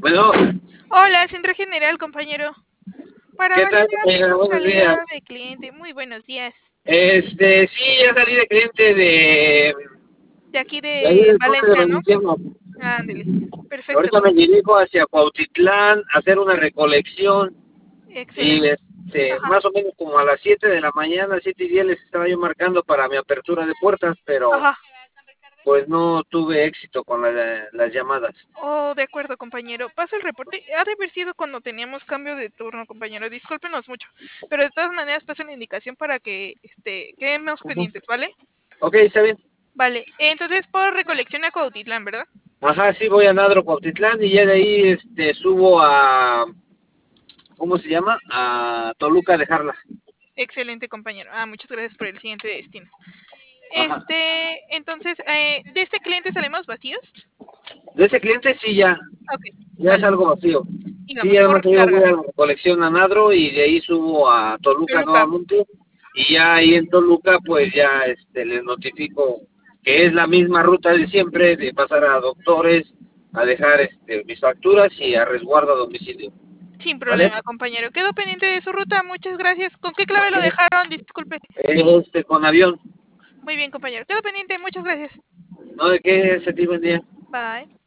Bueno, Hola, Centro General, compañero. Para ¿qué tal, validar compañera? Buenos días. salida de cliente. Muy buenos días. Sí, ya salí de cliente De aquí de ahí de del Parque de Valencia, ¿no? Valenciano. Ándele. Perfecto, Ahorita me compañero. dirijo hacia Cuautitlán a hacer una recolección y Excelente. Ajá, más o menos como a las 7 de la mañana, 7:10 les estaba yo marcando para mi apertura de puertas, pero ajá. pues no tuve éxito con las llamadas. Oh, de acuerdo, compañero. Paso el reporte. Ha de haber sido cuando teníamos cambio de turno, compañero. Discúlpenos mucho. Pero de todas maneras paso la indicación para que quedemos Ujú. pendientes, ¿vale? Ok, está bien. Vale. Entonces, por recolección a Cuautitlán, ¿verdad? Ajá, sí, voy a Nadro, Cuautitlán y ya de ahí subo a, ¿cómo se llama? A Toluca a dejarla. Excelente, compañero. Muchas gracias por el siguiente destino. Ajá. Entonces, ¿de este cliente salimos vacíos? De ese cliente sí Ok, ya es vale. algo vacío. Y Sí, vamos ya por más yo voy carga. a la colección a Nadro y de ahí subo a Toluca Toluca. nuevamente y ya ahí en Toluca pues ya les notifico que es la misma ruta de siempre de pasar a doctores, a dejar mis facturas y a resguardo a domicilio. Sin ¿Vale? problema, compañero. Quedo pendiente de su ruta. Muchas gracias. ¿Con qué clave lo Ok. dejaron? Disculpe. Con avión. Muy bien, compañero. Quedo pendiente. Muchas gracias. ¿No? ¿De qué se te buen día? Bye.